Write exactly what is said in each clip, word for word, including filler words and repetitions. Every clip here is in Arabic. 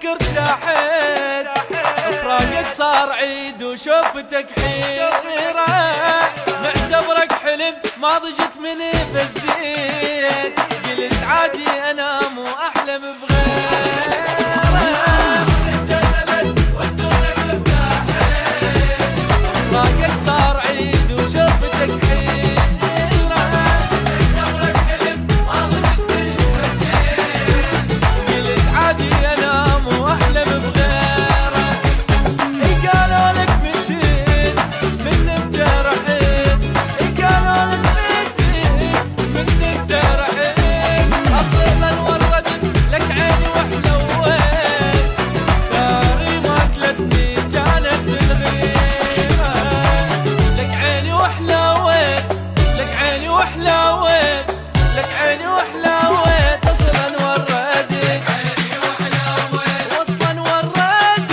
ارتاحت، فراقك صار عيد وشوفتك حيرة، معتبرك حلم ما ضجت من بزين، قلت عادي انام واحلم بغيره. فراقك صار عيد وشوفتك حيرة، معتبرك حلم ما ضجت من بزين، قلت عادي انام واحلم بغيره. قالوا لك متين من انت رحت، قالوا لك متين من انت رحت، اصلا وردت لك عيني وحلوت، داري ما اكلتني كانت بالغيره، لك عيني وحلوت، لك عيني وحلوت، لك عيني وحلوت، اصلا وردت عيني وحلوت، واصلا وردت.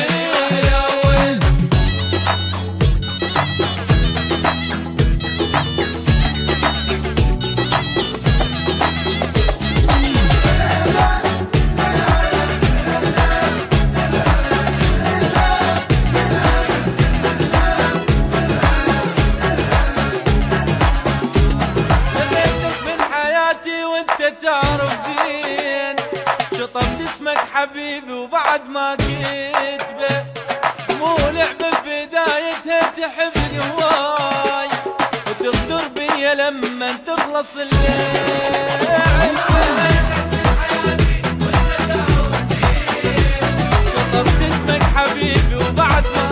لقيتك من حياتي وانت تعرف زين، شطبت اسمك حبيبي وبعد ما كتبه، مو لعبة بدايتها تحبني هواي، وتغدر بيا لما تخلص اللعبة. شطبت اسمك حبيبي وبعد ما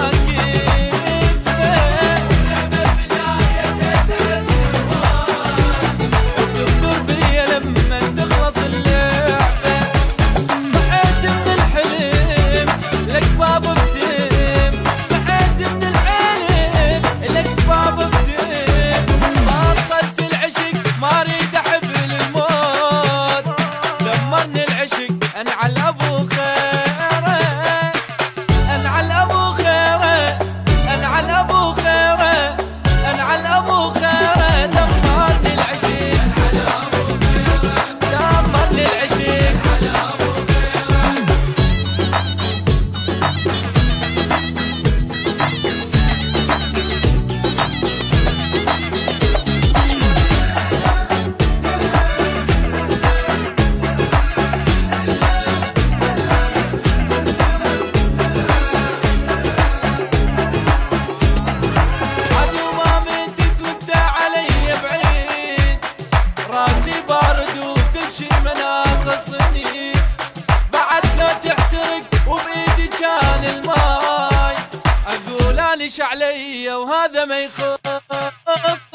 تغدر بيا لما تخلص اللعبة. صحيت من الحلم لك باب بتم، صحيت من الحلم لك باب بتم، طاقت العشق ما اريد احب الموت، دمرني العشق انعل ابو خيره، انعل ابو خيره، انعل ابو خيره، انعل ابو خيره، دمرني العشق، دمرني العشق. عدو ما متت وانت علي بعيد، راسي بارد وكل شي مناقصني، بعد لا تحترق وبايدي كان الماي، اقول اني علي وهذا ما يخف.